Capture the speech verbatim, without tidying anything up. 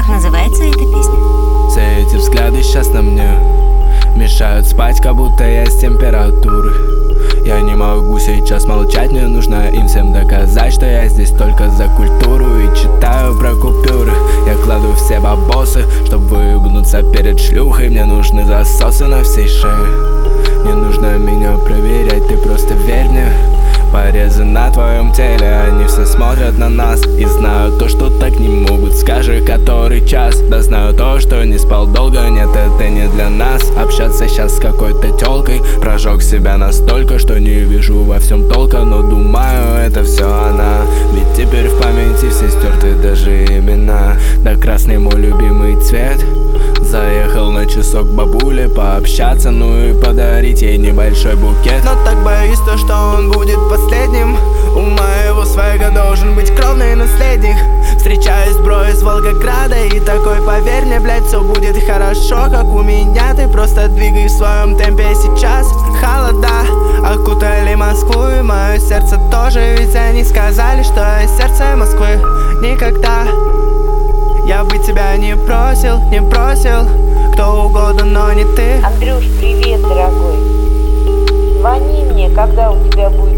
Как называется эта песня? Все эти взгляды сейчас на мне мешают спать, как будто я с температуры. Я не могу сейчас молчать, мне нужно им всем доказать, что я здесь только за культуру и читаю про купюры. Я кладу все бабосы, чтоб выгнуться перед шлюхой. Мне нужны засосы на всей шее. Не нужно меня проверять, ты просто верь мне. Порезы на твоем теле, они все смотрят на нас и знают то, что так не могут. Скажи, который час? Да знаю то, что не спал долго. Нет, это не для нас. Общаться сейчас с какой-то тёлкой. Прожег себя настолько, что не вижу во всем толка. Но думаю, это все она. Ведь теперь в памяти все стерты даже имена. Да красный мой любимый цвет. Заехал на часок бабуле пообщаться, ну и подарить ей небольшой букет. Но так боюсь то, что он будет последним. У моего свега должен быть кровный наследник. Встречаюсь, бро, из Волгограда и такой, поверь мне, блядь, все будет хорошо, как у меня. Ты просто двигай в своем темпе сейчас. Холода окутали Москву и мое сердце тоже. Ведь они сказали, что я сердце Москвы. Никогда я бы тебя не просил, не просил, кто угодно, но не ты. Андрюш, привет, дорогой. Звони мне, когда у тебя будет